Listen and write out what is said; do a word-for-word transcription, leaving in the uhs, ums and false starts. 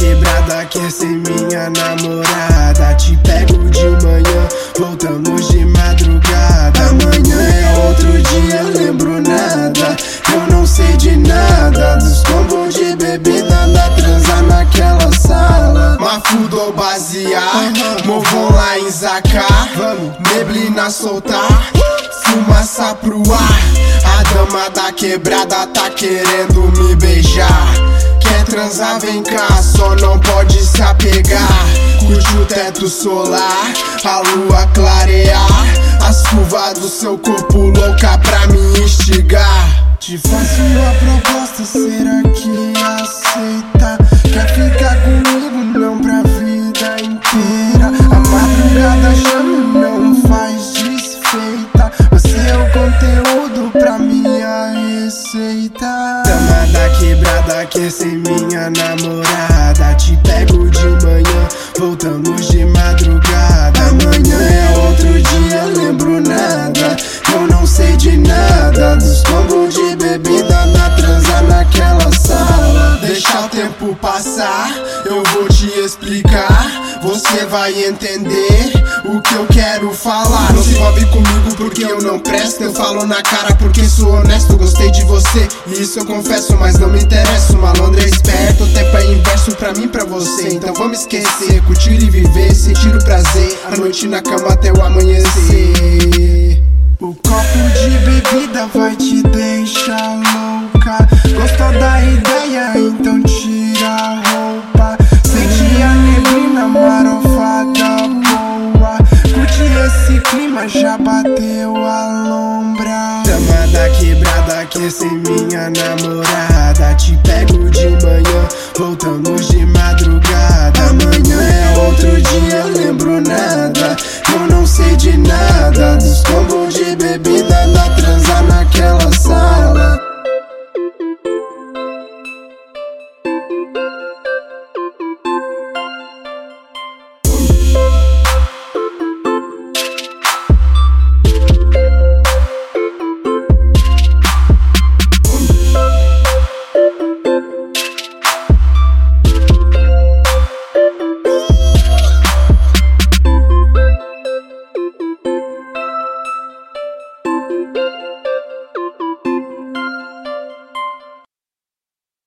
quebrada quer ser minha namorada. Te pego de manhã, voltamos de madrugada. Amanhã é outro dia, eu lembro nada. Eu não sei de nada dos combos de bebida da transa naquela sala. Mafudo ou basear, movão lá em Zacar. Neblina soltar, fumaça pro ar. A dama da quebrada tá querendo me beijar. Quer transar, vem cá, só não pode se apegar. Curte o teto solar, a lua clarear. As curvas do seu corpo louca pra me instigar. Te faço uma proposta, será que aceita? Quer ficar comigo, não pra vida inteira. A madrugada chama, não faz desfeita. Você é o conteúdo pra minha receita. Dama da quebrada quer ser minha namorada. Te pego de manhã, voltamos de madrugada. Amanhã é outro dia, eu lembro nada. Eu não sei de nada dos combos de bebida na transa naquela sala. Deixa o tempo passar, eu vou te explicar. Você vai entender o que eu quero falar. Não se envolve comigo porque eu não presto. Eu falo na cara porque sou honesto. Gostei de você e isso eu confesso, mas não me interessa. O malandro é esperto, o tempo é inverso pra mim, pra você. Então vamos esquecer, curtir e viver, sentir o prazer. A noite na cama até o amanhecer. O copo de bebida vai te deixar louca. Gostou da ideia? Então tira a roupa. Sente a neblina marofada boa. Curte esse clima, já bateu a lombra. Dama da quebrada quer ser minha namorada. Te pego de manhã, voltamos de madrugada. Amanhã é outro dia, eu lembro nada.